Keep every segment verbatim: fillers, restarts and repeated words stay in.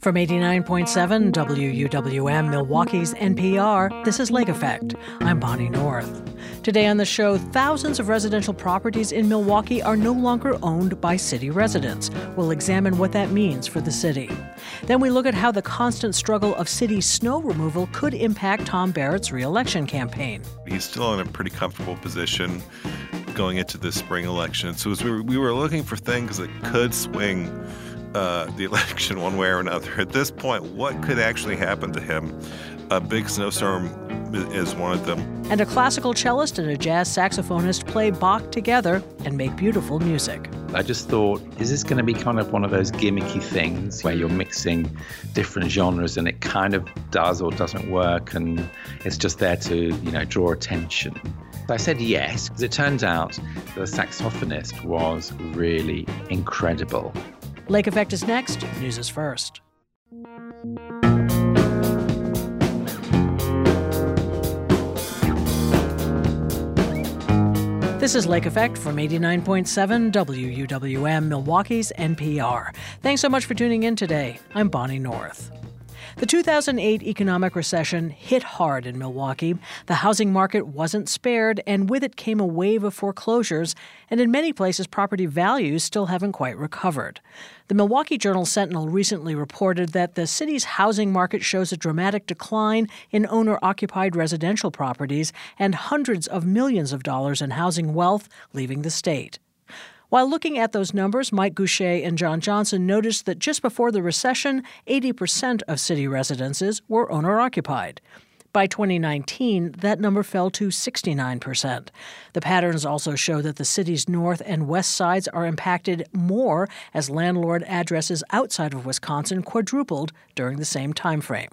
From eighty-nine point seven W U W M, Milwaukee's N P R, this is Lake Effect. I'm Bonnie North. Today on the show, thousands of residential properties in Milwaukee are no longer owned by city residents. We'll examine what that means for the city. Then we look at how the constant struggle of city snow removal could impact Tom Barrett's re-election campaign. He's still in a pretty comfortable position going into the spring election. So as we were, we were looking for things that could swing Uh, the election one way or another. At this point, what could actually happen to him? A big snowstorm is one of them. And a classical cellist and a jazz saxophonist play Bach together and make beautiful music. I just thought, is this going to be kind of one of those gimmicky things where you're mixing different genres and it kind of does or doesn't work and it's just there to, you know, draw attention? I said yes, because it turns out the saxophonist was really incredible. Lake Effect is next. News is first. This is Lake Effect from eighty-nine point seven W U W M, Milwaukee's N P R. Thanks so much for tuning in today. I'm Bonnie North. The two thousand eight economic recession hit hard in Milwaukee. The housing market wasn't spared, and with it came a wave of foreclosures, and in many places, property values still haven't quite recovered. The Milwaukee Journal-Sentinel recently reported that the city's housing market shows a dramatic decline in owner-occupied residential properties and hundreds of millions of dollars in housing wealth leaving the state. While looking at those numbers, Mike Goucher and John Johnson noticed that just before the recession, eighty percent of city residences were owner-occupied. By twenty nineteen, that number fell to sixty-nine percent. The patterns also show that the city's north and west sides are impacted more as landlord addresses outside of Wisconsin quadrupled during the same time frame.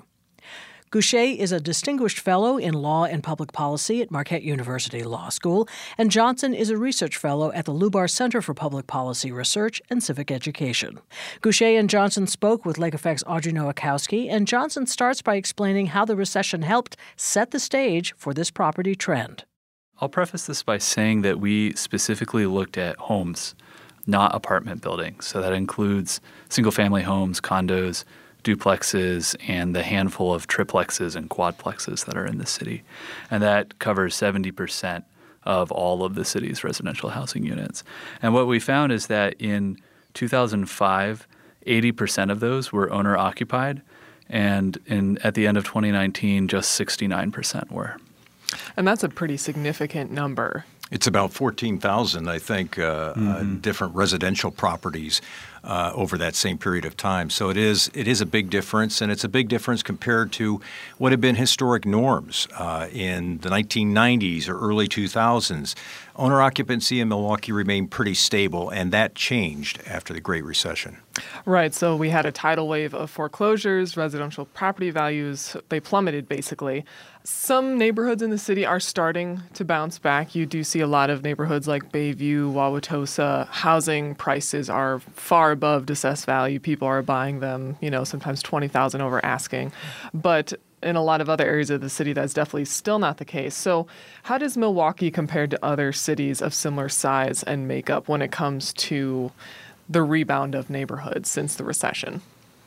Goucher is a distinguished fellow in law and public policy at Marquette University Law School, and Johnson is a research fellow at the Lubar Center for Public Policy Research and Civic Education. Goucher and Johnson spoke with Lake Effect's Audrey Nowakowski, and Johnson starts by explaining how the recession helped set the stage for this property trend. I'll preface this by saying that we specifically looked at homes, not apartment buildings. So that includes single-family homes, condos, duplexes, and the handful of triplexes and quadplexes that are in the city. And that covers seventy percent of all of the city's residential housing units. And what we found is that in two thousand five, eighty percent of those were owner-occupied, and in, at the end of twenty nineteen, just sixty-nine percent were. And that's a pretty significant number. It's about fourteen thousand, I think, uh, mm-hmm. uh, different residential properties uh, over that same period of time. So it is it is a big difference, and it's a big difference compared to what had been historic norms uh, in the nineteen nineties or early two thousands. Owner occupancy in Milwaukee remained pretty stable, and that changed after the Great Recession. Right. So we had a tidal wave of foreclosures, residential property values, they plummeted basically. Some neighborhoods in the city are starting to bounce back. You do see a lot of neighborhoods like Bayview, Wauwatosa. Housing prices are far above assessed value. People are buying them, you know, sometimes twenty thousand dollars over asking. But in a lot of other areas of the city, that's definitely still not the case. So how does Milwaukee compare to other cities of similar size and makeup when it comes to the rebound of neighborhoods since the recession?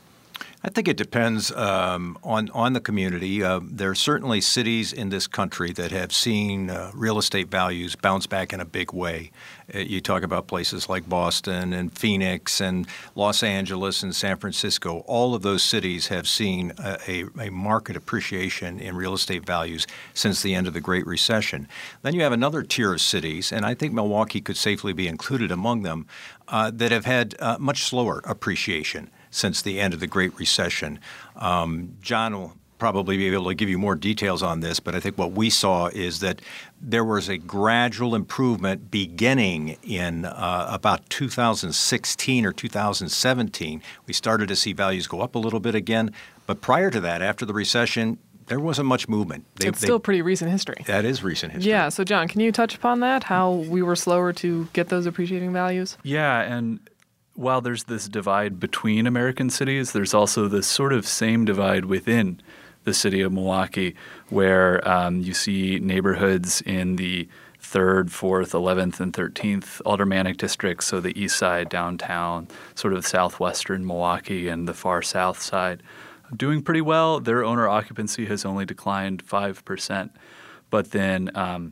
I think it depends um, on, on the community. Uh, there are certainly cities in this country that have seen uh, real estate values bounce back in a big way. Uh, you talk about places like Boston and Phoenix and Los Angeles and San Francisco. All of those cities have seen a, a, a market appreciation in real estate values since the end of the Great Recession. Then you have another tier of cities, and I think Milwaukee could safely be included among them, uh, that have had uh, much slower appreciation since the end of the Great Recession. Um, John will probably be able to give you more details on this, but I think what we saw is that there was a gradual improvement beginning in uh, about two thousand sixteen or two thousand seventeen. We started to see values go up a little bit again, but prior to that, after the recession, there wasn't much movement. They, it's still they, pretty recent history. That is recent history. Yeah. So, John, can you touch upon that, how we were slower to get those appreciating values? Yeah, and while there's this divide between American cities, there's also this sort of same divide within the city of Milwaukee where um, you see neighborhoods in the third, fourth, eleventh, and thirteenth aldermanic districts, so the east side, downtown, sort of southwestern Milwaukee, and the far south side, doing pretty well. Their owner occupancy has only declined five percent. But then um,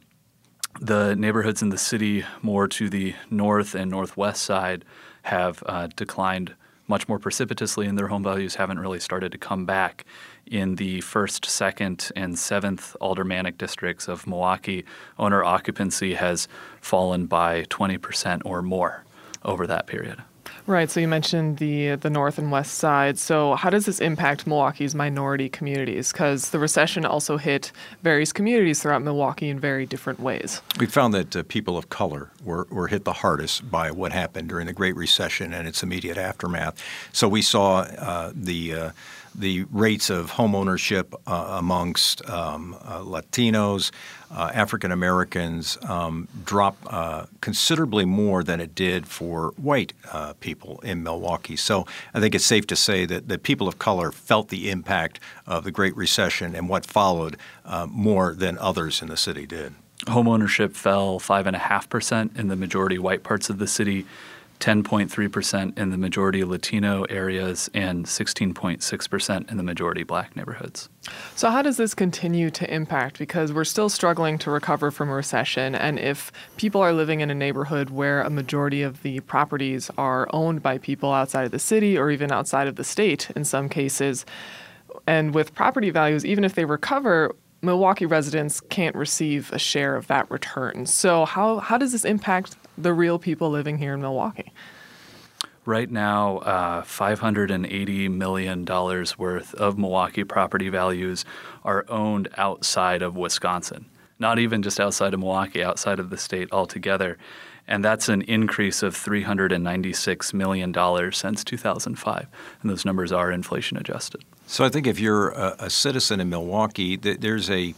the neighborhoods in the city more to the north and northwest side have uh, declined much more precipitously, and their home values haven't really started to come back. In the first, second, and seventh aldermanic districts of Milwaukee, owner occupancy has fallen by twenty percent or more over that period. Right. So you mentioned the the north and west side. So how does this impact Milwaukee's minority communities? Because the recession also hit various communities throughout Milwaukee in very different ways. We found that uh, people of color were, were hit the hardest by what happened during the Great Recession and its immediate aftermath. So we saw uh, the uh, the rates of home ownership uh, amongst um, uh, Latinos, uh, African Americans um, drop uh, considerably more than it did for white uh, people in Milwaukee. So I think it's safe to say that, that people of color felt the impact of the Great Recession and what followed uh, more than others in the city did. Home ownership fell five point five percent in the majority white parts of the city, ten point three percent in the majority Latino areas, and sixteen point six percent in the majority black neighborhoods. So how does this continue to impact? Because we're still struggling to recover from a recession, and if people are living in a neighborhood where a majority of the properties are owned by people outside of the city or even outside of the state in some cases, and with property values, even if they recover, Milwaukee residents can't receive a share of that return. So how, how does this impact the real people living here in Milwaukee? Right now, uh, five hundred eighty million dollars worth of Milwaukee property values are owned outside of Wisconsin, not even just outside of Milwaukee, outside of the state altogether. And that's an increase of three hundred ninety-six million dollars since two thousand five. And those numbers are inflation adjusted. So I think if you're a, a citizen in Milwaukee, th- there's a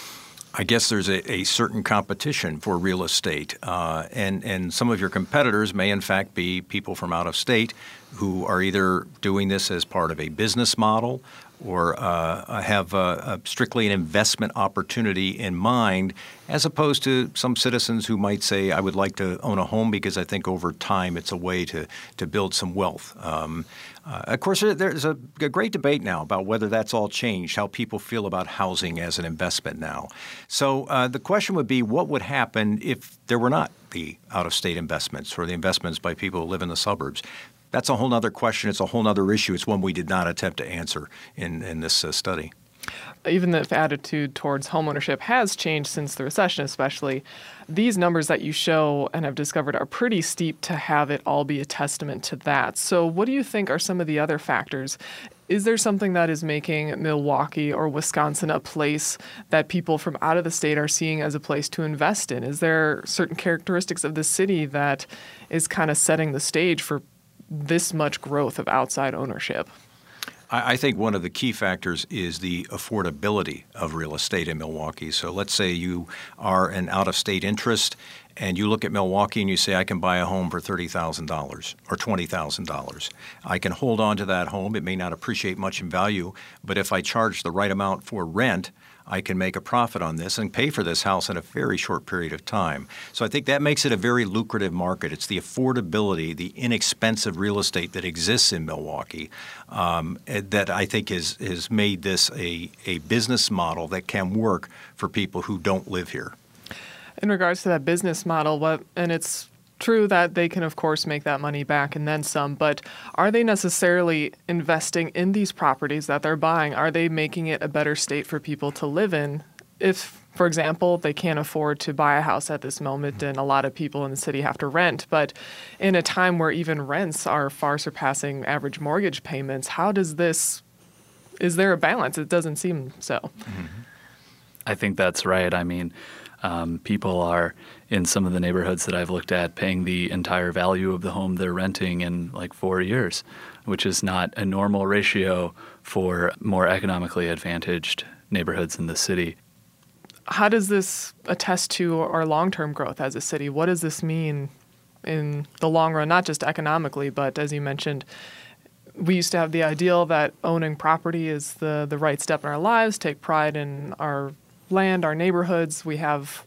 I guess there's a, a certain competition for real estate, uh, and, and some of your competitors may in fact be people from out of state who are either doing this as part of a business model or uh, have a, a strictly an investment opportunity in mind, as opposed to some citizens who might say, I would like to own a home because I think over time it's a way to, to build some wealth. Um, uh, of course, there's a, a great debate now about whether that's all changed, how people feel about housing as an investment now. So uh, the question would be, what would happen if there were not the out-of-state investments or the investments by people who live in the suburbs? That's a whole other question. It's a whole other issue. It's one we did not attempt to answer in, in this uh, study. Even if attitude towards homeownership has changed since the recession, especially, these numbers that you show and have discovered are pretty steep to have it all be a testament to that. So what do you think are some of the other factors? Is there something that is making Milwaukee or Wisconsin a place that people from out of the state are seeing as a place to invest in? Is there certain characteristics of the city that is kind of setting the stage for this much growth of outside ownership? I think one of the key factors is the affordability of real estate in Milwaukee. So let's say you are an out-of-state interest and you look at Milwaukee and you say, I can buy a home for thirty thousand dollars or twenty thousand dollars. I can hold on to that home. It may not appreciate much in value, but if I charge the right amount for rent, I can make a profit on this and pay for this house in a very short period of time. So I think that makes it a very lucrative market. It's the affordability, the inexpensive real estate that exists in Milwaukee um, that I think has, has made this a, a business model that can work for people who don't live here. In regards to that business model, what and it's true that they can, of course, make that money back and then some, but are they necessarily investing in these properties that they're buying? Are they making it a better state for people to live in? If, for example, they can't afford to buy a house at this moment and a lot of people in the city have to rent, but in a time where even rents are far surpassing average mortgage payments, how does this, is there a balance? It doesn't seem so. Mm-hmm. I think that's right. I mean, Um, people are, in some of the neighborhoods that I've looked at, paying the entire value of the home they're renting in like four years, which is not a normal ratio for more economically advantaged neighborhoods in the city. How does this attest to our long-term growth as a city? What does this mean in the long run, not just economically, but as you mentioned, we used to have the ideal that owning property is the, the right step in our lives, take pride in our land, our neighborhoods. We have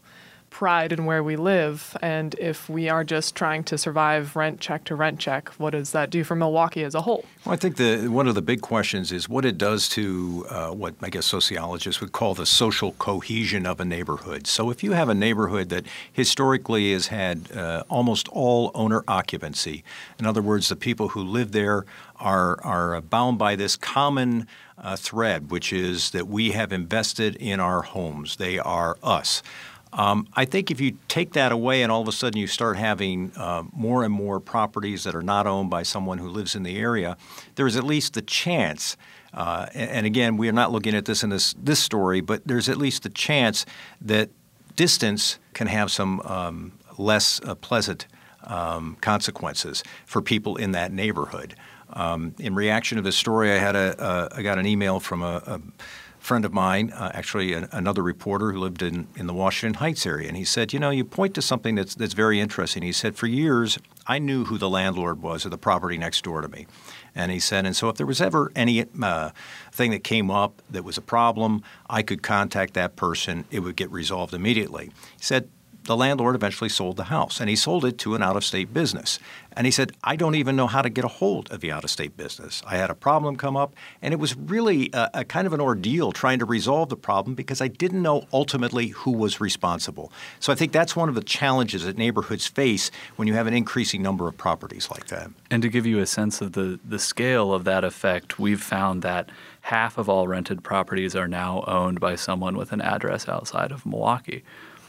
pride in where we live. And if we are just trying to survive rent check to rent check, what does that do for Milwaukee as a whole? Well, I think the one of the big questions is what it does to uh, what I guess sociologists would call the social cohesion of a neighborhood. So if you have a neighborhood that historically has had uh, almost all owner occupancy, in other words, the people who live there are, are bound by this common uh, thread, which is that we have invested in our homes. They are us. Um, I think if you take that away and all of a sudden you start having uh, more and more properties that are not owned by someone who lives in the area, there's at least the chance, uh, and, and again, we are not looking at this in this, this story, but there's at least the chance that distance can have some um, less uh, pleasant um, consequences for people in that neighborhood. Um, in reaction to this story, I had a, uh, I got an email from a, a friend of mine, uh, actually a, another reporter who lived in, in the Washington Heights area, and he said, you know, you point to something that's that's very interesting. He said, for years, I knew who the landlord was of the property next door to me. And he said, and so if there was ever any uh, thing that came up that was a problem, I could contact that person. It would get resolved immediately. He said, the landlord eventually sold the house, and he sold it to an out-of-state business. And he said, I don't even know how to get a hold of the out-of-state business. I had a problem come up, and it was really a, a kind of an ordeal trying to resolve the problem because I didn't know ultimately who was responsible. So I think that's one of the challenges that neighborhoods face when you have an increasing number of properties like that. And to give you a sense of the, the scale of that effect, we've found that half of all rented properties are now owned by someone with an address outside of Milwaukee.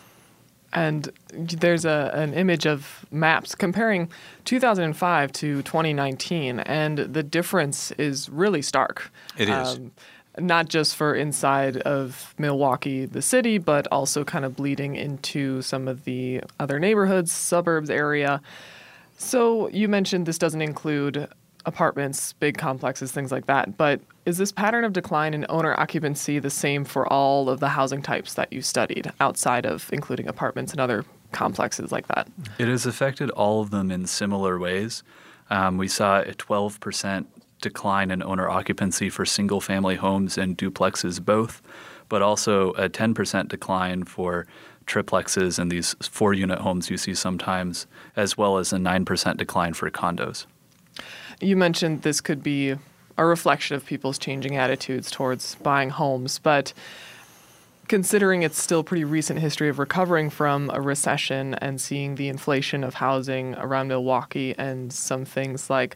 And there's a, an image of maps comparing two thousand five to twenty nineteen, and the difference is really stark. It is. Um, not just for inside of Milwaukee, the city, but also kind of bleeding into some of the other neighborhoods, suburbs area. So you mentioned this doesn't include apartments, big complexes, things like that. But is this pattern of decline in owner occupancy the same for all of the housing types that you studied outside of including apartments and other complexes like that? It has affected all of them in similar ways. Um, we saw a twelve percent decline in owner occupancy for single-family homes and duplexes both, but also a ten percent decline for triplexes and these four-unit homes you see sometimes, as well as a nine percent decline for condos. You mentioned this could be a reflection of people's changing attitudes towards buying homes, but considering it's still pretty recent history of recovering from a recession and seeing the inflation of housing around Milwaukee and some things like,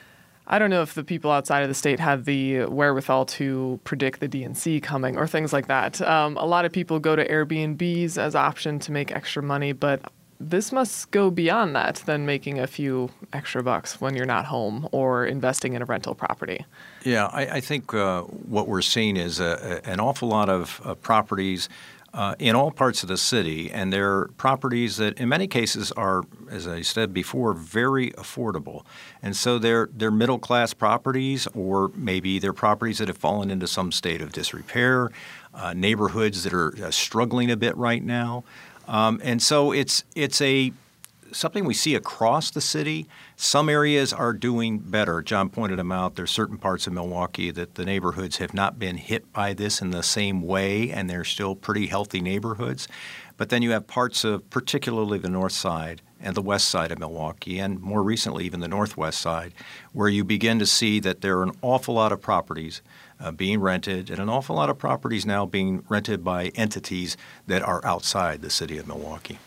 I don't know if the people outside of the state had the wherewithal to predict the D N C coming or things like that. Um, a lot of people go to Airbnbs as option to make extra money, but this must go beyond that than making a few extra bucks when you're not home or investing in a rental property. Yeah, I, I think uh, what we're seeing is a, a, an awful lot of uh, properties uh, in all parts of the city, and they're properties that in many cases are, as I said before, very affordable. And so they're, they're middle-class properties, or maybe they're properties that have fallen into some state of disrepair, uh, neighborhoods that are uh, struggling a bit right now. Um, and so it's it's a something we see across the city. Some areas are doing better. John pointed them out. There's certain parts of Milwaukee that the neighborhoods have not been hit by this in the same way, and they're still pretty healthy neighborhoods. But then you have parts of particularly the north side and the west side of Milwaukee, and more recently even the northwest side, where you begin to see that there are an awful lot of properties Uh, being rented, and an awful lot of properties now being rented by entities that are outside the city of Milwaukee.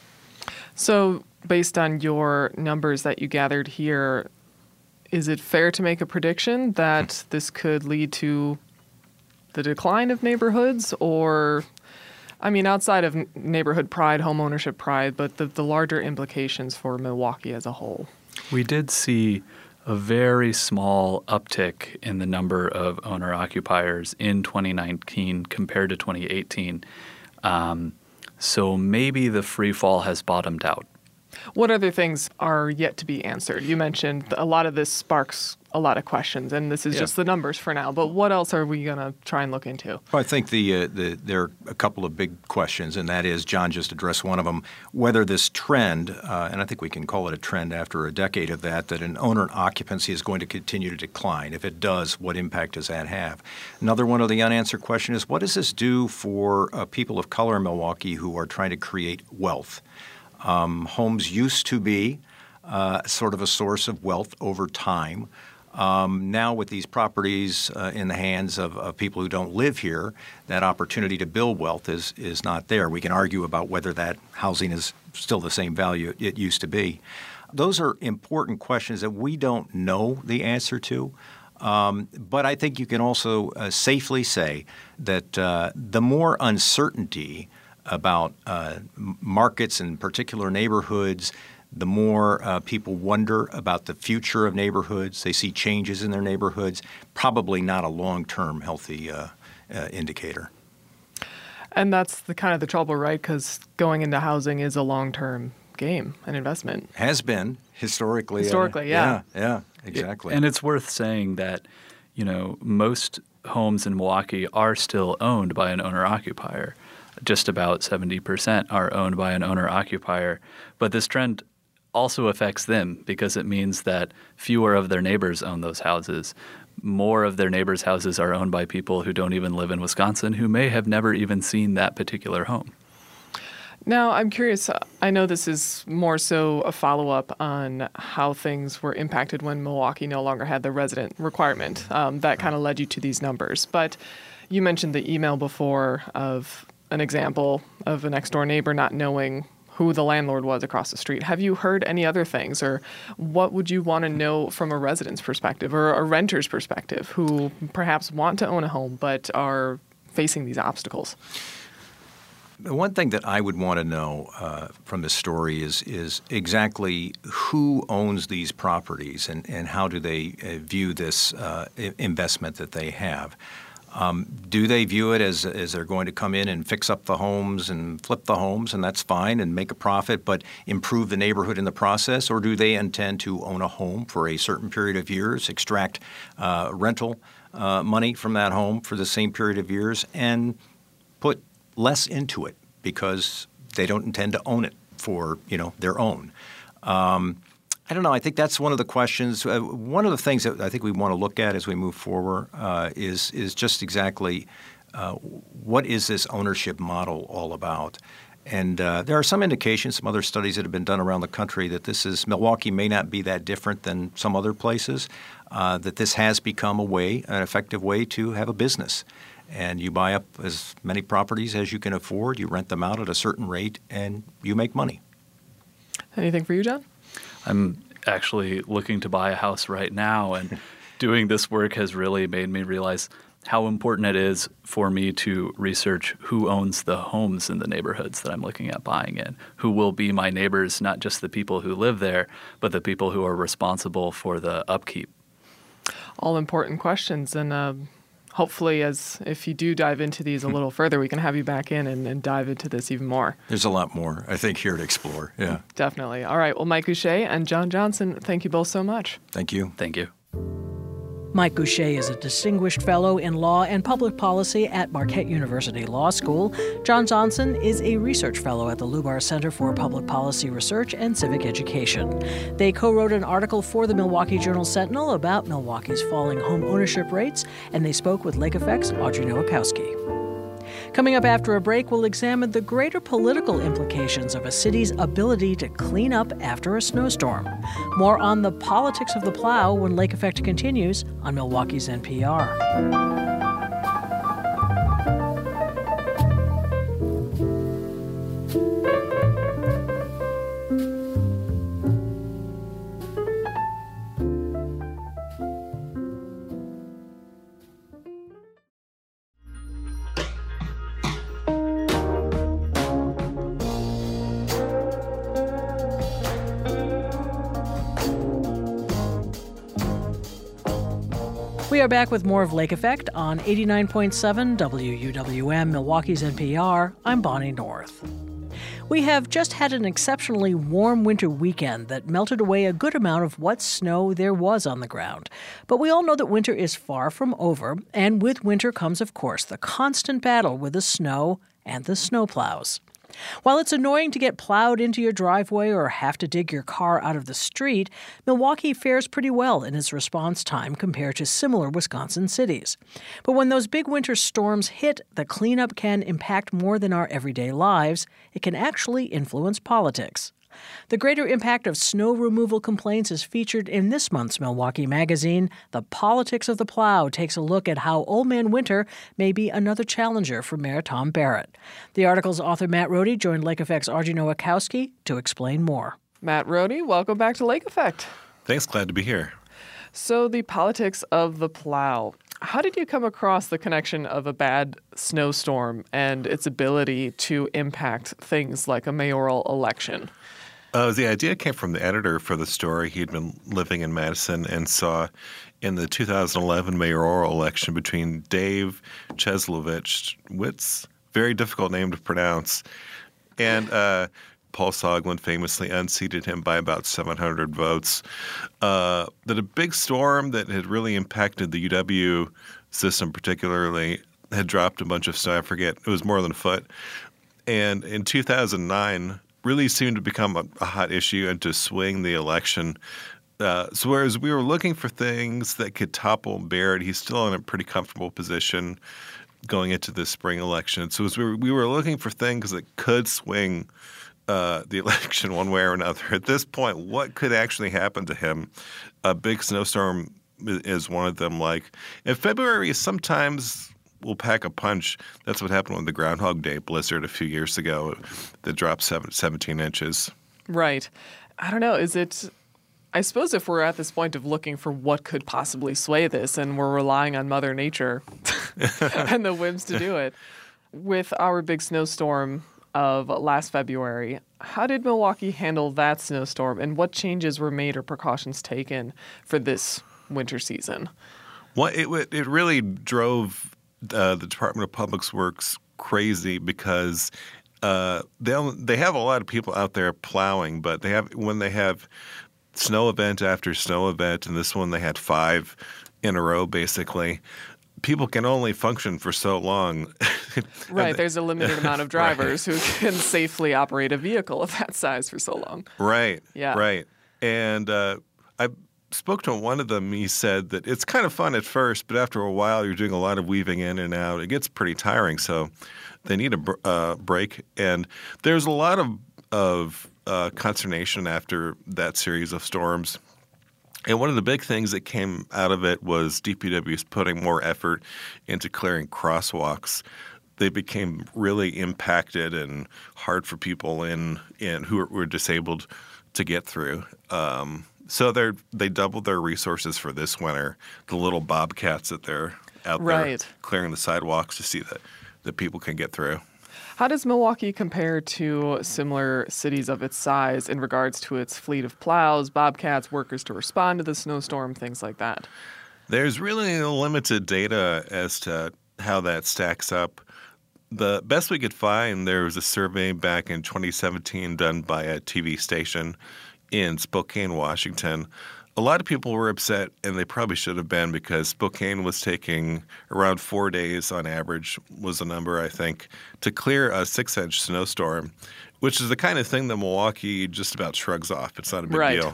So based on your numbers that you gathered here, is it fair to make a prediction that this could lead to the decline of neighborhoods? Or, I mean, outside of neighborhood pride, home ownership pride, but the, the larger implications for Milwaukee as a whole? We did see a very small uptick in the number of owner-occupiers in twenty nineteen compared to twenty eighteen. Um, so maybe the free fall has bottomed out. What other things are yet to be answered? You mentioned a lot of this sparks a lot of questions, and this is Yeah. just the numbers for now. But what else are we going to try and look into? Well, I think the, uh, the there are a couple of big questions, and that is, John just addressed one of them, whether this trend, uh, and I think we can call it a trend after a decade of that, that an owner occupancy is going to continue to decline. If it does, what impact does that have? Another one of the unanswered questions is, what does this do for uh, people of color in Milwaukee who are trying to create wealth? Um, homes used to be uh, sort of a source of wealth over time. Um, now with these properties uh, in the hands of, of people who don't live here, that opportunity to build wealth is, is not there. We can argue about whether that housing is still the same value it used to be. Those are important questions that we don't know the answer to. Um, but I think you can also uh, safely say that uh, the more uncertainty about uh, markets and particular neighborhoods, the more uh, people wonder about the future of neighborhoods. They see changes in their neighborhoods, probably not a long-term healthy uh, uh, indicator. And that's the kind of the trouble, right? Because going into housing is a long-term game, an investment. Has been historically. Historically, uh, yeah. Yeah, yeah, exactly. And it's worth saying that, you know, most homes in Milwaukee are still owned by an owner-occupier. Just about seventy percent are owned by an owner-occupier. But this trend also affects them because it means that fewer of their neighbors own those houses. More of their neighbors' houses are owned by people who don't even live in Wisconsin, who may have never even seen that particular home. Now, I'm curious, I know this is more so a follow-up on how things were impacted when Milwaukee no longer had the resident requirement. Um, that kind of led you to these numbers. But you mentioned the email before of an example of a next-door neighbor not knowing who the landlord was across the street. Have you heard any other things, or what would you want to know from a resident's perspective or a renter's perspective who perhaps want to own a home but are facing these obstacles? The one thing that I would want to know uh, from this story is is exactly who owns these properties and, and how do they uh, view this uh, investment that they have. Um, do they view it as, as they're going to come in and fix up the homes and flip the homes, and that's fine, and make a profit, but improve the neighborhood in the process? Or do they intend to own a home for a certain period of years, extract uh, rental uh, money from that home for the same period of years, and put less into it because they don't intend to own it for, you know, their own? Um, I don't know. I think that's one of the questions. Uh, one of the things that I think we want to look at as we move forward uh, is is just exactly uh, what is this ownership model all about? And uh, there are some indications, some other studies that have been done around the country that this is Milwaukee may not be that different than some other places. Uh, that this has become a way, an effective way to have a business. And you buy up as many properties as you can afford. You rent them out at a certain rate, and you make money. Anything for you, John? I'm actually looking to buy a house right now, and doing this work has really made me realize how important it is for me to research who owns the homes in the neighborhoods that I'm looking at buying in, who will be my neighbors, not just the people who live there, but the people who are responsible for the upkeep. All important questions, and um, hopefully, as if you do dive into these a little further, we can have you back in and, and dive into this even more. There's a lot more, I think, here to explore. Yeah. Definitely. All right. Well, Mike Goucher and John Johnson, thank you both so much. Thank you. Thank you. Mike Goucher is a distinguished fellow in law and public policy at Marquette University Law School. John Johnson is a research fellow at the Lubar Center for Public Policy Research and Civic Education. They co-wrote an article for the Milwaukee Journal-Sentinel about Milwaukee's falling home ownership rates, and they spoke with Lake Effect's Audrey Nowakowski. Coming up after a break, we'll examine the greater political implications of a city's ability to clean up after a snowstorm. More on the politics of the plow when Lake Effect continues on Milwaukee's N P R. We are back with more of Lake Effect on eighty-nine point seven W U W M, Milwaukee's N P R. I'm Bonnie North. We have just had an exceptionally warm winter weekend that melted away a good amount of what snow there was on the ground. But we all know that winter is far from over, and with winter comes, of course, the constant battle with the snow and the snowplows. While it's annoying to get plowed into your driveway or have to dig your car out of the street, Milwaukee fares pretty well in its response time compared to similar Wisconsin cities. But when those big winter storms hit, the cleanup can impact more than our everyday lives. It can actually influence politics. The greater impact of snow removal complaints is featured in this month's Milwaukee Magazine. The Politics of the Plow takes a look at how Old Man Winter may be another challenger for Mayor Tom Barrett. The article's author Matt Rohde joined Lake Effect's Arjun Nowakowski to explain more. Matt Rohde, welcome back to Lake Effect. Thanks, glad to be here. So the Politics of the Plow. How did you come across the connection of a bad snowstorm and its ability to impact things like a mayoral election? Uh, the idea came from the editor for the story. He'd been living in Madison and saw in the two thousand eleven mayoral election between Dave Cieslewicz, Witz, very difficult name to pronounce, and uh, Paul Soglin famously unseated him by about seven hundred votes. Uh, that a big storm that had really impacted the U W system particularly had dropped a bunch of snow. I forget, it was more than a foot. And in two thousand nine, really seemed to become a, a hot issue and to swing the election. Uh, so whereas we were looking for things that could topple Barrett, he's still in a pretty comfortable position going into the spring election. So as we were, we were looking for things that could swing uh, the election one way or another. At this point, what could actually happen to him? A big snowstorm is one of them. Like in February, sometimes will pack a punch. That's what happened with the Groundhog Day blizzard a few years ago that dropped seven, seventeen inches. Right. I don't know. Is it – I suppose if we're at this point of looking for what could possibly sway this and we're relying on Mother Nature and the whims to do it, with our big snowstorm of last February, how did Milwaukee handle that snowstorm and what changes were made or precautions taken for this winter season? Well, it, it really drove – Uh, the Department of Public Works crazy because uh, they they have a lot of people out there plowing, but they have when they have snow event after snow event, and this one they had five in a row basically. People can only function for so long. Right, there's a limited amount of drivers right. who can safely operate a vehicle of that size for so long. Right. Yeah. Right. And uh, I. spoke to one of them. He said that it's kind of fun at first, but after a while, you're doing a lot of weaving in and out. It gets pretty tiring, so they need a br- uh, break. And there's a lot of of uh, consternation after that series of storms. And one of the big things that came out of it was D P W's putting more effort into clearing crosswalks. They became really impacted and hard for people in in who were disabled to get through. Um, So they they doubled their resources for this winter. The little bobcats that they're out right. there clearing the sidewalks to see that, that people can get through. How does Milwaukee compare to similar cities of its size in regards to its fleet of plows, bobcats, workers to respond to the snowstorm, things like that? There's really limited data as to how that stacks up. The best we could find, there was a survey back in twenty seventeen done by a T V station in Spokane, Washington. A lot of people were upset, and they probably should have been, because Spokane was taking around four days on average, was the number, I think, to clear a six-inch snowstorm, which is the kind of thing that Milwaukee just about shrugs off. It's not a big right. deal.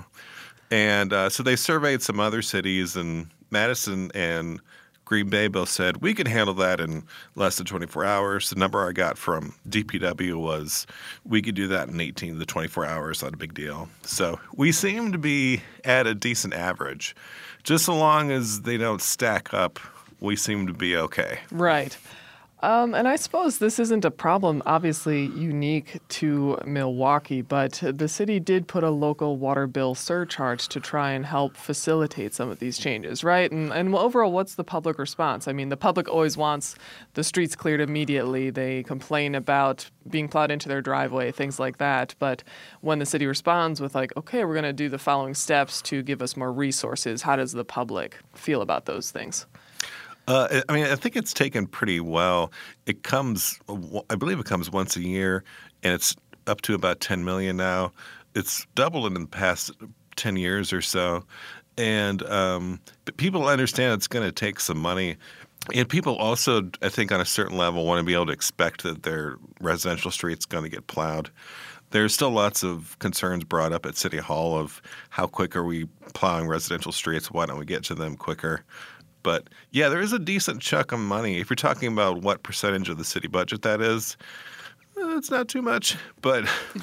And uh, so they surveyed some other cities, and Madison and Green Bay both said, we can handle that in less than twenty-four hours. The number I got from D P W was we could do that in eighteen to twenty-four hours, not a big deal. So we seem to be at a decent average. Just so long as they don't stack up, we seem to be okay. Right. Um, and I suppose this isn't a problem, obviously unique to Milwaukee, but the city did put a local water bill surcharge to try and help facilitate some of these changes, right? And, and overall, what's the public response? I mean, the public always wants the streets cleared immediately. They complain about being plowed into their driveway, things like that. But when the city responds with like, okay, we're going to do the following steps to give us more resources, how does the public feel about those things? Uh, I mean, I think it's taken pretty well. It comes, I believe it comes once a year, and it's up to about ten million now. It's doubled in the past ten years or so. And um, but people understand it's going to take some money. And people also, I think, on a certain level want to be able to expect that their residential street's going to get plowed. There's still lots of concerns brought up at City Hall of how quick are we plowing residential streets? Why don't we get to them quicker? But, yeah, there is a decent chunk of money. If you're talking about what percentage of the city budget that is, it's not too much. But,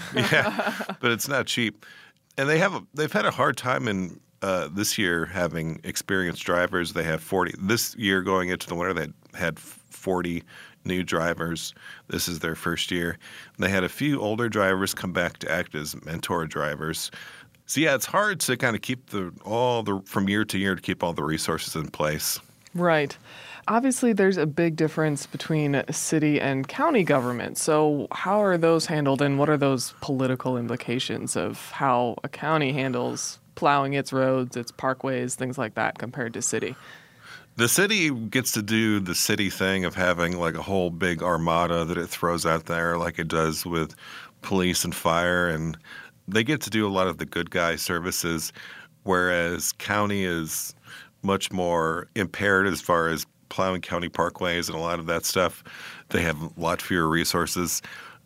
yeah, but it's not cheap. And they have a, they've had a hard time in uh, this year having experienced drivers. They have forty. This year going into the winter, they had forty new drivers. This is their first year. They had a few older drivers come back to act as mentor drivers. So yeah, it's hard to kind of keep the all the from year to year to keep all the resources in place. Right. Obviously, there's a big difference between city and county government. So how are those handled, and what are those political implications of how a county handles plowing its roads, its parkways, things like that compared to city? The city gets to do the city thing of having like a whole big armada that it throws out there like it does with police and fire, and they get to do a lot of the good guy services, whereas county is much more impaired as far as plowing county parkways and a lot of that stuff. They have a lot fewer resources.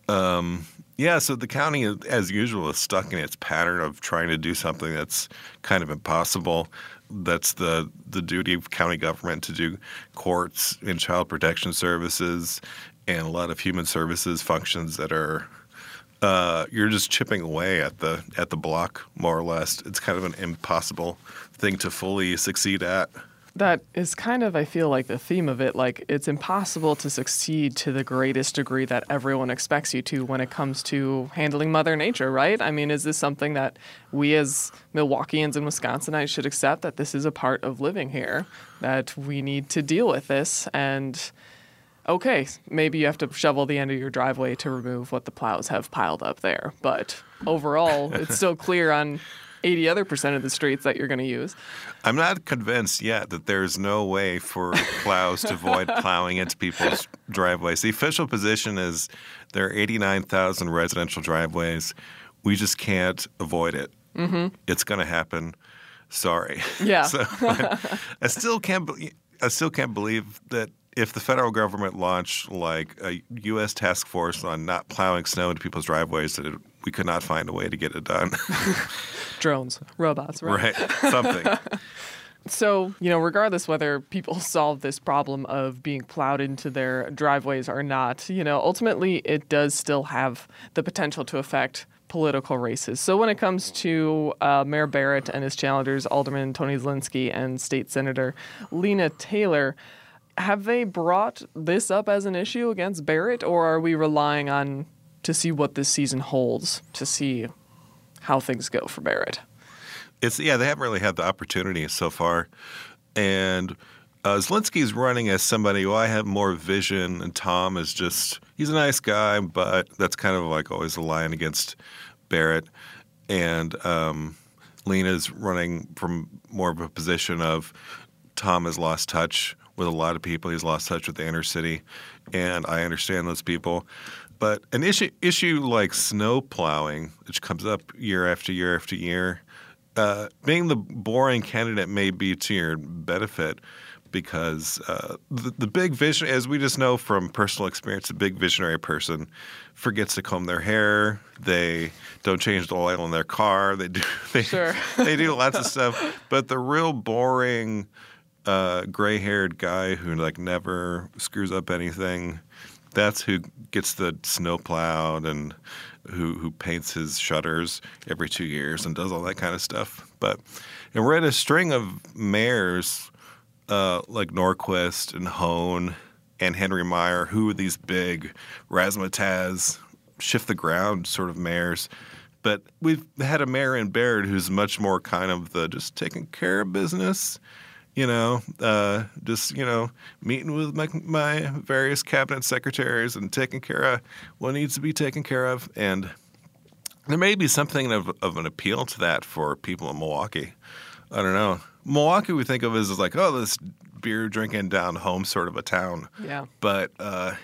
Um, yeah, so the county, as usual, is stuck in its pattern of trying to do something that's kind of impossible. That's the, the duty of county government to do courts and child protection services and a lot of human services functions that are uh, you're just chipping away at the at the block, more or less. It's kind of an impossible thing to fully succeed at. That is kind of, I feel like, the theme of it. Like, it's impossible to succeed to the greatest degree that everyone expects you to when it comes to handling Mother Nature, right? I mean, is this something that we as Milwaukeeans and Wisconsinites should accept, that this is a part of living here, that we need to deal with this? And, okay, maybe you have to shovel the end of your driveway to remove what the plows have piled up there. But overall, it's still clear on eighty other percent of the streets that you're going to use. I'm not convinced yet that there's no way for plows to avoid plowing into people's driveways. The official position is there are eighty-nine thousand residential driveways. We just can't avoid it. Mm-hmm. It's going to happen. Sorry. Yeah. so, I still can't. Be- I still can't believe that if the federal government launched like a U S task force on not plowing snow into people's driveways, that it, we could not find a way to get it done. Drones, robots, right? Right, something. So, you know, regardless whether people solve this problem of being plowed into their driveways or not, you know, ultimately it does still have the potential to affect political races. So when it comes to uh, Mayor Barrett and his challengers, Alderman Tony Zielinski and State Senator Lena Taylor, have they brought this up as an issue against Barrett, or are we relying on to see what this season holds, to see how things go for Barrett? It's yeah, they haven't really had the opportunity so far. And uh, Zielinski's running as somebody who I have more vision, and Tom is just, he's a nice guy, but that's kind of like always a line against Barrett. And um, Lena's running from more of a position of Tom has lost touch with a lot of people. He's lost touch with the inner city, and I understand those people. But an issue issue like snow plowing, which comes up year after year after year, uh, being the boring candidate may be to your benefit, because uh, the, the big vision, as we just know from personal experience, the big visionary person forgets to comb their hair. They don't change the oil in their car. They do they, Sure. they do lots of stuff. But the real boring, uh, gray-haired guy who like never screws up anything, that's who gets the snow plowed and who who paints his shutters every two years and does all that kind of stuff. But and we're at a string of mayors uh, like Norquist and Hone and Henry Meyer, who are these big razzmatazz, shift the ground sort of mayors. But we've had a mayor in Baird who's much more kind of the just taking care of business. You know, uh, just, you know, meeting with my, my various cabinet secretaries and taking care of what needs to be taken care of. And there may be something of, of an appeal to that for people in Milwaukee. I don't know. Milwaukee we think of as like, oh, this beer drinking down home sort of a town. Yeah. But uh,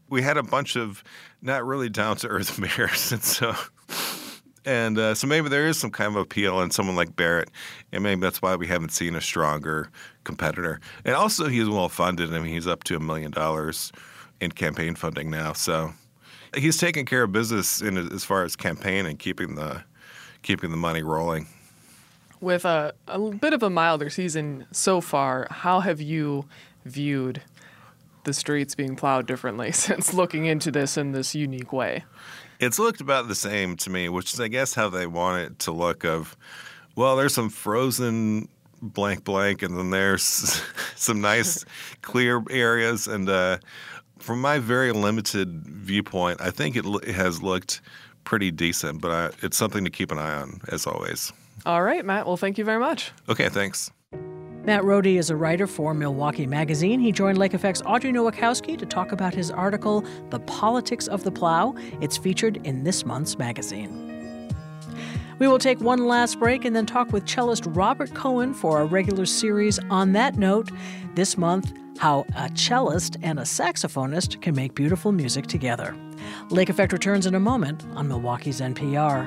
we had a bunch of not really down-to-earth mayors, and so and uh, so maybe there is some kind of appeal in someone like Barrett, and maybe that's why we haven't seen a stronger competitor. And also, he's well-funded. I mean, he's up to a million dollars in campaign funding now, so he's taking care of business in as far as campaign and keeping the keeping the money rolling. With a, a bit of a milder season so far, how have you viewed the streets being plowed differently since looking into this in this unique way? It's looked about the same to me, which is, I guess, how they want it to look of, well, there's some frozen blank blank, and then there's some nice clear areas. And uh, from my very limited viewpoint, I think it, lo- it has looked pretty decent, but I, it's something to keep an eye on, as always. All right, Matt. Well, thank you very much. Okay, thanks. Matt Rohde is a writer for Milwaukee Magazine. He joined Lake Effect's Audrey Nowakowski to talk about his article, The Politics of the Plow. It's featured in this month's magazine. We will take one last break and then talk with cellist Robert Cohen for our regular series On That Note. This month, how a cellist and a saxophonist can make beautiful music together. Lake Effect returns in a moment on Milwaukee's N P R.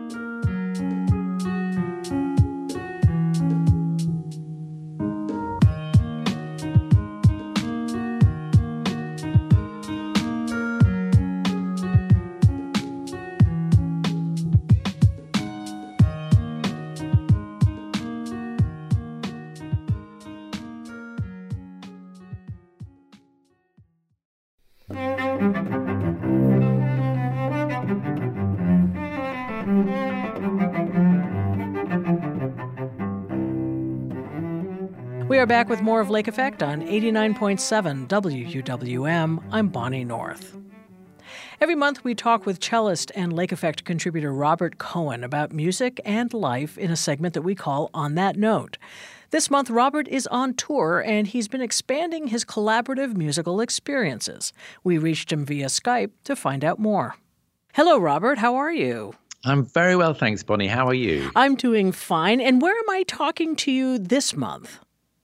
We are back with more of Lake Effect on eighty-nine point seven W U W M. I'm Bonnie North. Every month we talk with cellist and Lake Effect contributor Robert Cohen about music and life in a segment that we call On That Note. This month, Robert is on tour, and he's been expanding his collaborative musical experiences. We reached him via Skype to find out more. Hello, Robert. How are you? I'm very well, thanks, Bonnie. How are you? I'm doing fine. And where am I talking to you this month?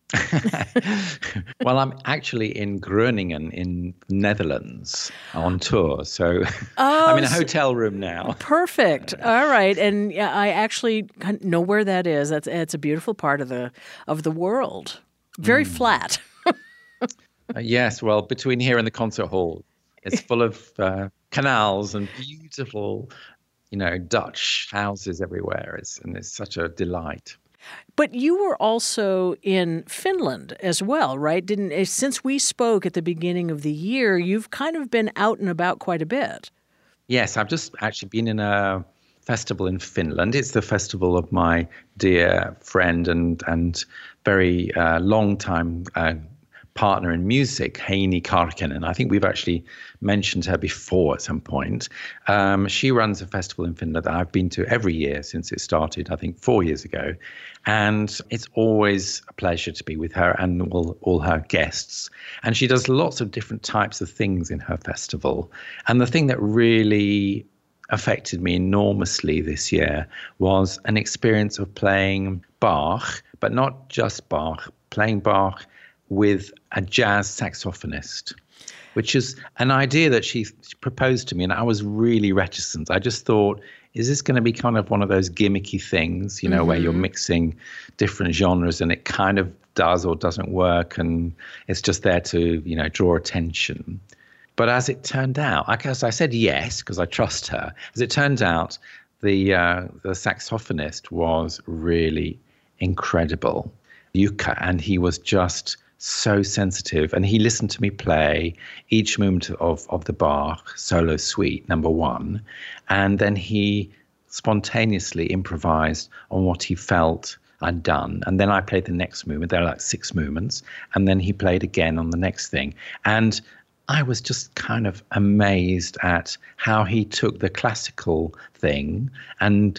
Well, I'm actually in Groningen in the Netherlands on tour. So oh, I'm in a hotel room now. Perfect. All right. And yeah, I actually know where that is. That's it's a beautiful part of the of the world. Very mm. flat. uh, yes. Well, between here and the concert hall, it's full of uh, canals and beautiful, you know, Dutch houses everywhere. It's, and it's such a delight. But you were also in Finland as well, right? Didn't since we spoke at the beginning of the year, you've kind of been out and about quite a bit. Yes, I've just actually been in a festival in Finland. It's the festival of my dear friend and and very uh, long time uh, partner in music, Heini Karkinen. I think we've actually mentioned her before at some point. Um, she runs a festival in Finland that I've been to every year since it started, I think four years ago. And it's always a pleasure to be with her and all, all her guests. And she does lots of different types of things in her festival. And the thing that really affected me enormously this year was an experience of playing Bach, but not just Bach, playing Bach with a jazz saxophonist, which is an idea that she proposed to me. And I was really reticent. I just thought, is this going to be kind of one of those gimmicky things, you know, mm-hmm. where you're mixing different genres and it kind of does or doesn't work and it's just there to, you know, draw attention. But as it turned out, I guess I said yes because I trust her. As it turned out, the uh, the saxophonist was really incredible, Jukka, and he was just so sensitive, and he listened to me play each movement of, of the Bach solo suite, number one, and then he spontaneously improvised on what he felt I'd done. And then I played the next movement. There are like six movements, and then he played again on the next thing. And I was just kind of amazed at how he took the classical thing and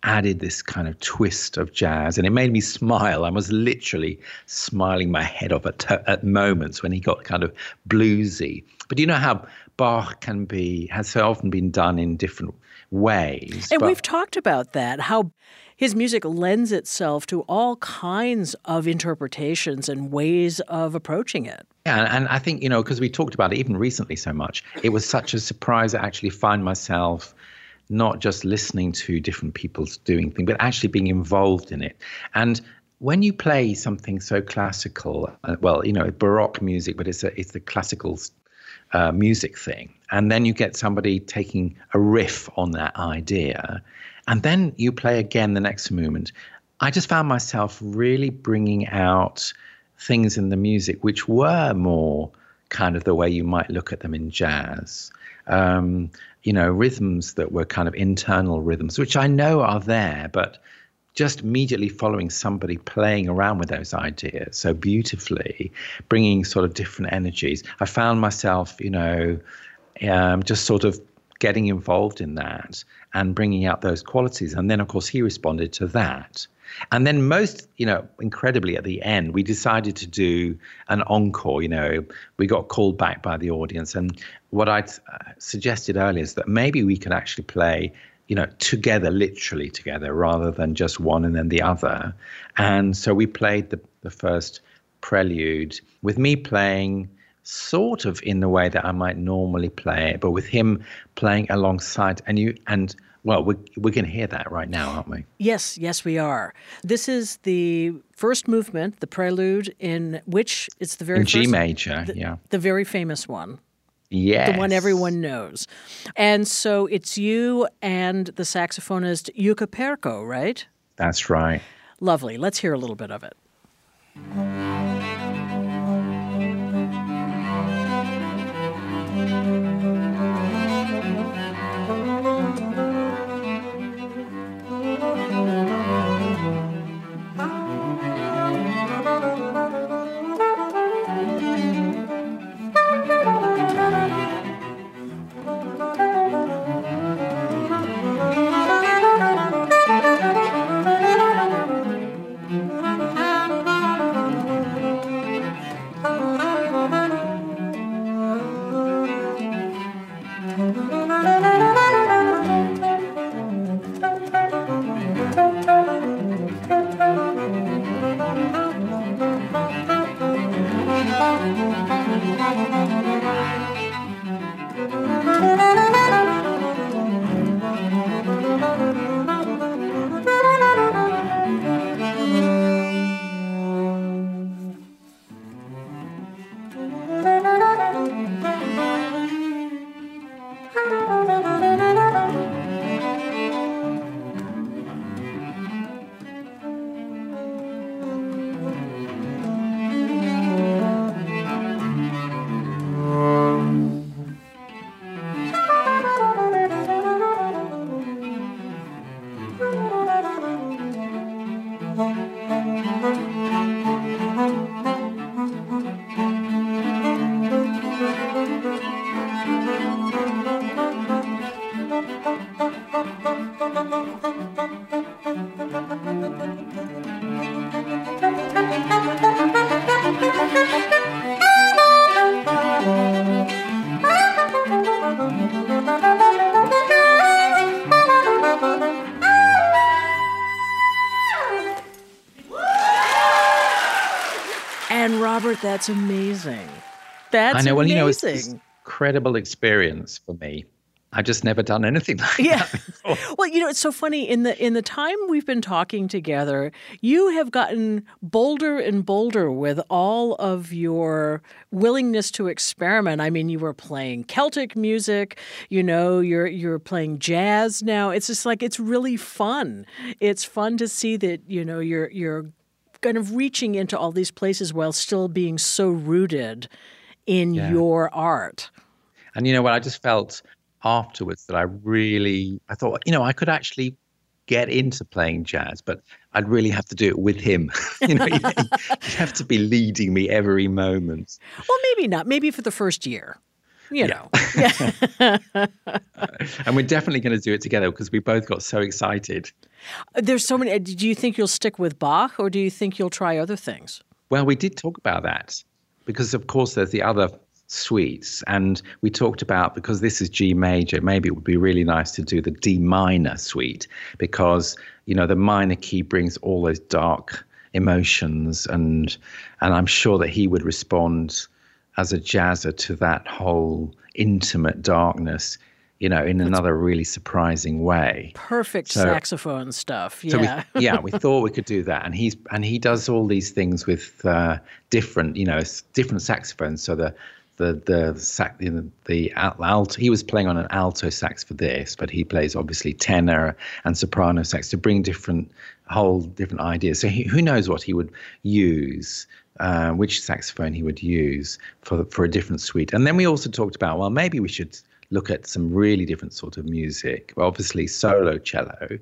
added this kind of twist of jazz, and it made me smile. I was literally smiling my head off at, to- at moments when he got kind of bluesy. But you know how Bach can be, has so often been done in different ways. And but, we've talked about that, how his music lends itself to all kinds of interpretations and ways of approaching it. Yeah, and I think, you know, because we talked about it even recently so much, it was such a surprise to actually find myself not just listening to different people doing things, but actually being involved in it. And when you play something so classical, uh, well, you know, Baroque music, but it's a, it's the classical uh, music thing. And then you get somebody taking a riff on that idea, and then you play again the next movement. I just found myself really bringing out things in the music which were more kind of the way you might look at them in jazz. Um, you know, rhythms that were kind of internal rhythms, which I know are there, but just immediately following somebody playing around with those ideas so beautifully, bringing sort of different energies. I found myself, you know, um, just sort of getting involved in that and bringing out those qualities. And then, of course, he responded to that. And then most, you know, incredibly at the end, we decided to do an encore. You know, we got called back by the audience. And what I'd suggested earlier is that maybe we could actually play, you know, together, literally together, rather than just one and then the other. And so we played the, the first prelude with me playing sort of in the way that I might normally play it, but with him playing alongside. And you and Well, we, we're going to hear that right now, aren't we? Yes, yes, we are. This is the first movement, the prelude, in which it's the very in first... G major, the, yeah. The very famous one. Yes. The one everyone knows. And so it's you and the saxophonist Yuka Perko, right? That's right. Lovely. Let's hear a little bit of it. And Robert, that's amazing. That's I know. Well, amazing. you know, it's this incredible experience for me. I've just never done anything like yeah. that before. Well, you know, it's so funny. In the in the time we've been talking together, you have gotten bolder and bolder with all of your willingness to experiment. I mean, you were playing Celtic music, you know, you're you're playing jazz now. It's just like it's really fun. It's fun to see that, you know, you're you're kind of reaching into all these places while still being so rooted in Yeah. your art. And you know what? I just felt afterwards that I really, I thought, you know, I could actually get into playing jazz, but I'd really have to do it with him. you know, you have to be leading me every moment. Well, maybe not. Maybe for the first year. you Yeah. know. Yeah. And we're definitely going to do it together because we both got so excited. There's so many. Do you think you'll stick with Bach, or do you think you'll try other things? Well, we did talk about that because, of course, there's the other suites. And we talked about, because this is G major, maybe it would be really nice to do the D minor suite because, you know, the minor key brings all those dark emotions. And and I'm sure that he would respond as a jazzer to that whole intimate darkness, you know, in another really surprising way. Perfect So- saxophone stuff. So Yeah. we, yeah, we thought we could do that, and he's and he does all these things with uh, different, you know, s- different saxophones. So the the the sax, you know, the al- alto. He was playing on an alto sax for this, but he plays obviously tenor and soprano sax to bring different whole different ideas. So he, who knows what he would use, uh, which saxophone he would use for for a different suite. And then we also talked about, well, maybe we should look at some really different sort of music, obviously solo cello,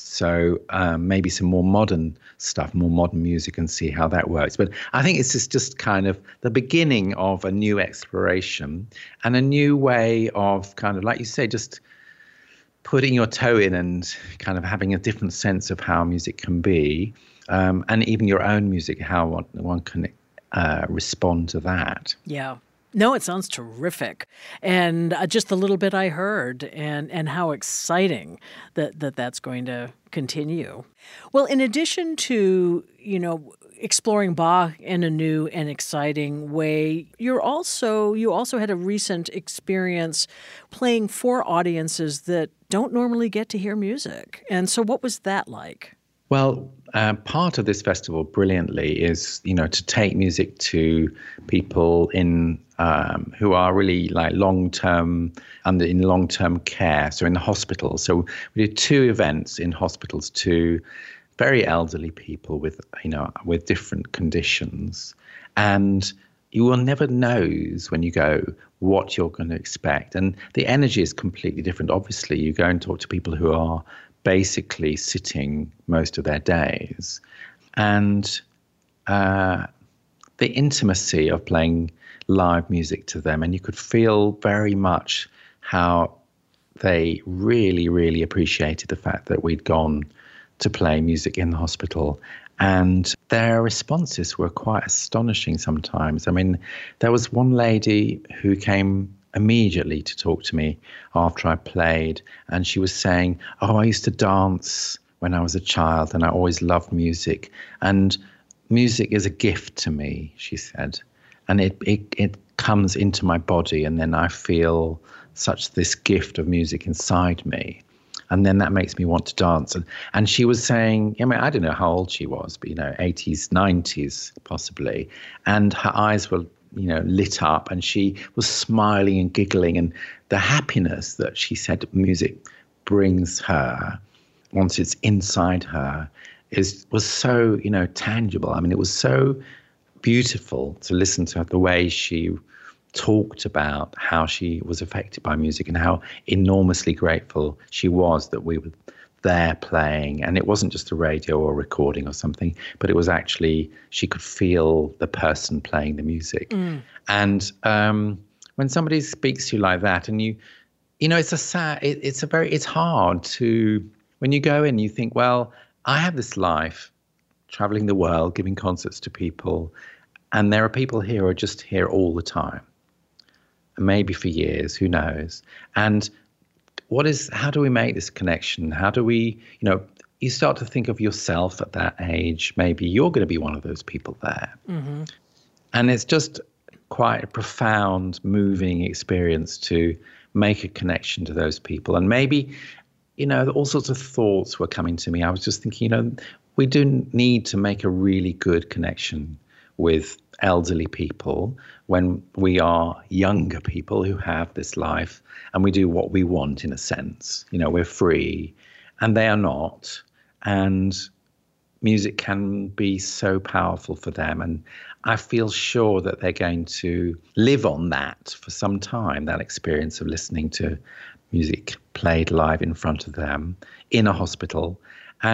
so um, maybe some more modern stuff, more modern music, and see how that works. But I think it's just, just kind of the beginning of a new exploration and a new way of kind of, like you say, just putting your toe in and kind of having a different sense of how music can be, um, and even your own music, how one, one can uh, respond to that. Yeah. No, it sounds terrific. And uh, just the little bit I heard and, and how exciting that, that that's going to continue. Well, in addition to, you know, exploring Bach in a new and exciting way, you're also you also had a recent experience playing for audiences that don't normally get to hear music. And so what was that like? Well, uh, part of this festival, brilliantly, is, you know, to take music to people in um, who are really like long-term, under in long-term care, so in the hospital. So we did two events in hospitals to very elderly people with, you know, with different conditions, and you will never know when you go what you're going to expect, and the energy is completely different. Obviously, you go and talk to people who are basically sitting most of their days. And uh, the intimacy of playing live music to them, and you could feel very much how they really, really appreciated the fact that we'd gone to play music in the hospital. And their responses were quite astonishing sometimes. I mean, there was one lady who came immediately to talk to me after I played, and she was saying, oh, I used to dance when I was a child and I always loved music, and music is a gift to me, she said, and it it, it comes into my body, and then I feel such this gift of music inside me, and then that makes me want to dance. And, and she was saying, I mean, I don't know how old she was, but, you know, eighties, nineties possibly, and her eyes were, you know, lit up, and she was smiling and giggling, and the happiness that she said music brings her once it's inside her is was so, you know, tangible. I mean, it was so beautiful to listen to her, the way she talked about how she was affected by music and how enormously grateful she was that we were there playing. And it wasn't just a radio or recording or something, but it was actually, she could feel the person playing the music. Mm. And um, when somebody speaks to you like that, and you, you know, it's a sad, it, it's a very, it's hard to, when you go in, you think, well, I have this life traveling the world, giving concerts to people, and there are people here who are just here all the time, maybe for years, who knows? And what is, how do we make this connection? How do we, you know, you start to think of yourself at that age, maybe you're going to be one of those people there. Mm-hmm. And it's just quite a profound, moving experience to make a connection to those people. And maybe, you know, all sorts of thoughts were coming to me. I was just thinking, you know, we do need to make a really good connection with elderly people when we are younger people who have this life and we do what we want, in a sense. You know, we're free and they are not. And music can be so powerful for them. And I feel sure that they're going to live on that for some time, that experience of listening to music played live in front of them in a hospital. And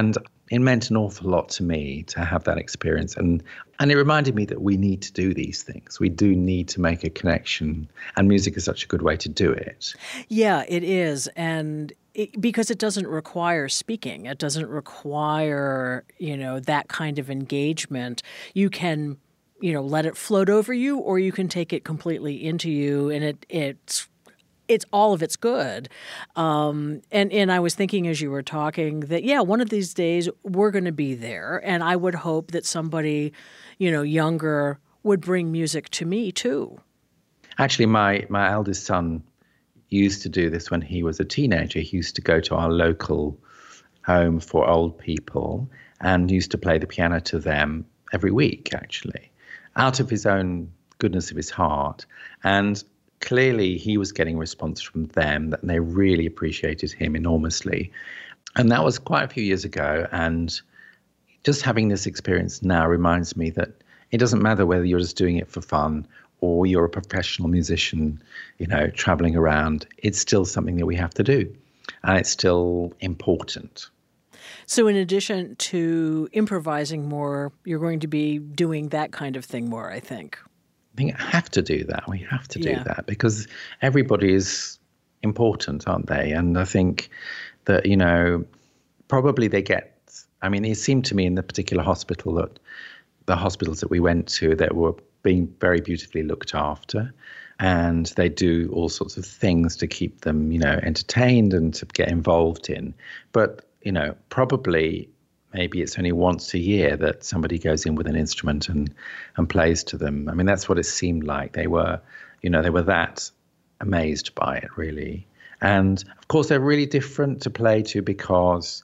it meant an awful lot to me to have that experience. And, and it reminded me that we need to do these things. We do need to make a connection. And music is such a good way to do it. Yeah, it is. And it, because it doesn't require speaking, it doesn't require, you know, that kind of engagement. You can, you know, let it float over you, or you can take it completely into you, and it it's it's all of it's good. Um, and, and I was thinking as you were talking that, yeah, one of these days we're going to be there. And I would hope that somebody, you know, younger would bring music to me too. Actually, my, my eldest son used to do this when he was a teenager. He used to go to our local home for old people and used to play the piano to them every week, actually, out of his own goodness of his heart. And clearly, he was getting response from them that they really appreciated him enormously. And that was quite a few years ago. And just having this experience now reminds me that it doesn't matter whether you're just doing it for fun or you're a professional musician, you know, traveling around. It's still something that we have to do. And it's still important. So in addition to improvising more, you're going to be doing that kind of thing more, I think. I think I have to do that. We have to do Yeah. that because everybody is important, aren't they? And I think that, you know, probably they get, I mean, it seemed to me in the particular hospital that the hospitals that we went to that were being very beautifully looked after, and they do all sorts of things to keep them, you know, entertained and to get involved in. But, you know, probably maybe it's only once a year that somebody goes in with an instrument and, and plays to them. I mean, that's what it seemed like. They were, you know, they were that amazed by it, really. And, of course, they're really different to play to because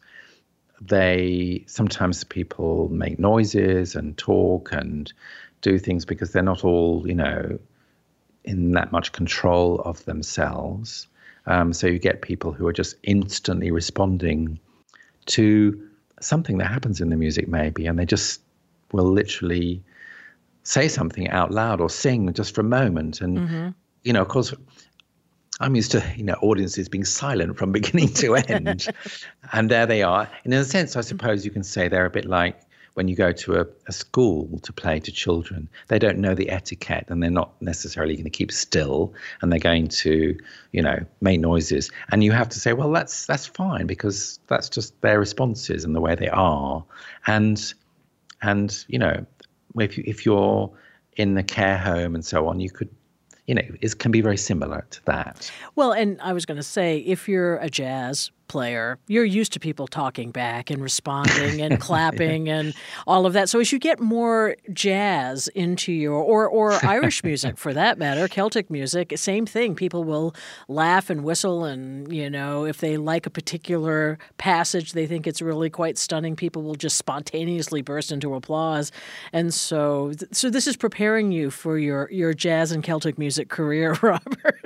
they, sometimes people make noises and talk and do things because they're not all, you know, in that much control of themselves. Um, so you get people who are just instantly responding to something that happens in the music maybe, and they just will literally say something out loud or sing just for a moment. And, mm-hmm. you know, of course, I'm used to, you know, audiences being silent from beginning to end. And there they are. And in a sense, I suppose you can say they're a bit like when you go to a, a school to play to children. They don't know the etiquette and they're not necessarily going to keep still, and they're going to, you know, make noises. And you have to say, well, that's that's fine because that's just their responses and the way they are. And, and you know, if, you, if you're in the care home and so on, you could, you know, it can be very similar to that. Well, and I was going to say, if you're a jazz player, you're used to people talking back and responding and clapping and all of that. So as you get more jazz into your, or or Irish music for that matter, Celtic music, same thing. People will laugh and whistle, and, you know, if they like a particular passage, they think it's really quite stunning, people will just spontaneously burst into applause. And so so this is preparing you for your, your jazz and Celtic music career, Robert.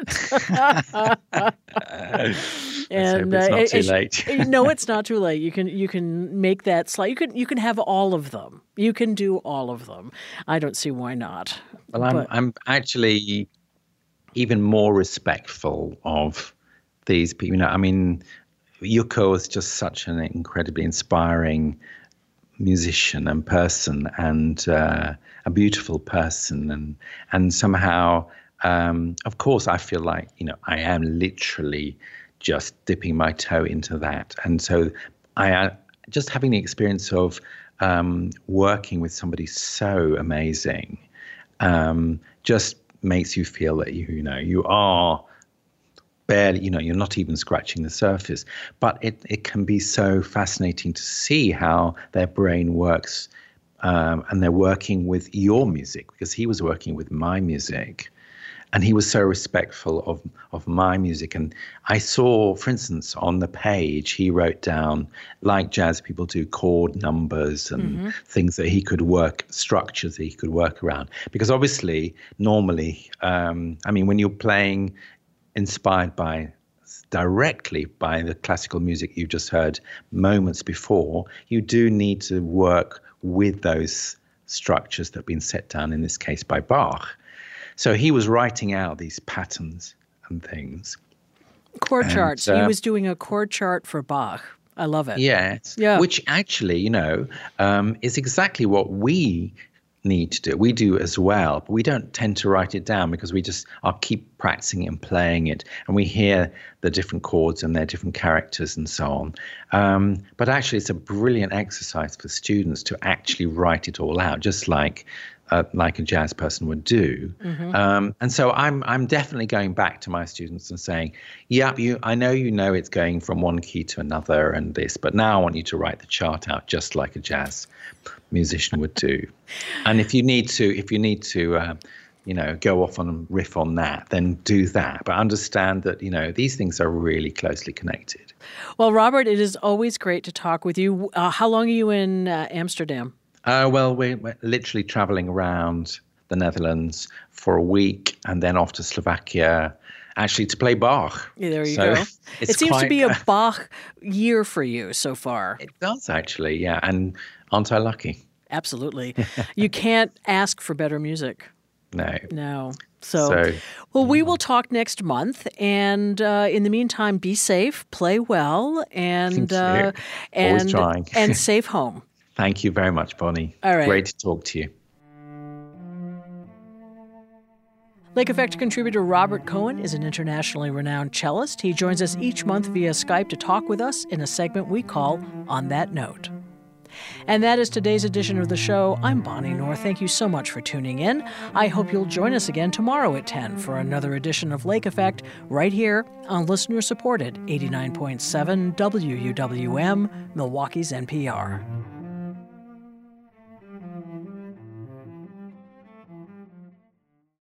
And it's not too late. No, it's not too late. You can you can make that slide. You can you can have all of them. You can do all of them. I don't see why not. Well, I'm but, I'm actually even more respectful of these people. You know, I mean, Yuko is just such an incredibly inspiring musician and person, and uh, a beautiful person, and and somehow, um, of course, I feel like, you know, I am literally just dipping my toe into that. And so I uh, just having the experience of um, working with somebody so amazing um, just makes you feel that, you, you know, you are barely, you know, you're not even scratching the surface. But it, it can be so fascinating to see how their brain works, um, and they're working with your music, because he was working with my music. And he was so respectful of, of my music. And I saw, for instance, on the page, he wrote down, like jazz people do, chord numbers and mm-hmm. things that he could work, structures that he could work around. Because obviously, normally, um, I mean, when you're playing inspired by, directly by the classical music you just heard moments before, you do need to work with those structures that have been set down, in this case by Bach. So he was writing out these patterns and things. Chord and, charts. Uh, he was doing a chord chart for Bach. I love it. Yes. Yeah. Which actually, you know, um, is exactly what we need to do. We do as well, but we don't tend to write it down because we just are keep practicing it and playing it, and we hear the different chords and their different characters and so on. Um, but actually, it's a brilliant exercise for students to actually write it all out, just like uh, like a jazz person would do. Mm-hmm. Um, and so I'm I'm definitely going back to my students and saying, yeah, you I know you know it's going from one key to another and this, but now I want you to write the chart out just like a jazz musician would do. And if you need to, if you need to, uh, you know, go off on a riff on that, then do that. But understand that, you know, these things are really closely connected. Well, Robert, it is always great to talk with you. Uh, how long are you in uh, Amsterdam? Uh, well, we're, we're literally traveling around the Netherlands for a week and then off to Slovakia, actually to play Bach. Yeah, there you so go. It seems quite, to be a Bach year for you so far. It does, actually, yeah. And aren't I lucky? Absolutely. You can't ask for better music. No. No. So, so well, we will talk next month. And uh, in the meantime, be safe, play well, and uh, and Always trying. and safe home. Thank you very much, Bonnie. All right. Great to talk to you. Lake Effect contributor Robert Cohen is an internationally renowned cellist. He joins us each month via Skype to talk with us in a segment we call On That Note. And that is today's edition of the show. I'm Bonnie North. Thank you so much for tuning in. I hope you'll join us again tomorrow at ten for another edition of Lake Effect right here on listener-supported eighty-nine point seven W U W M, Milwaukee's N P R.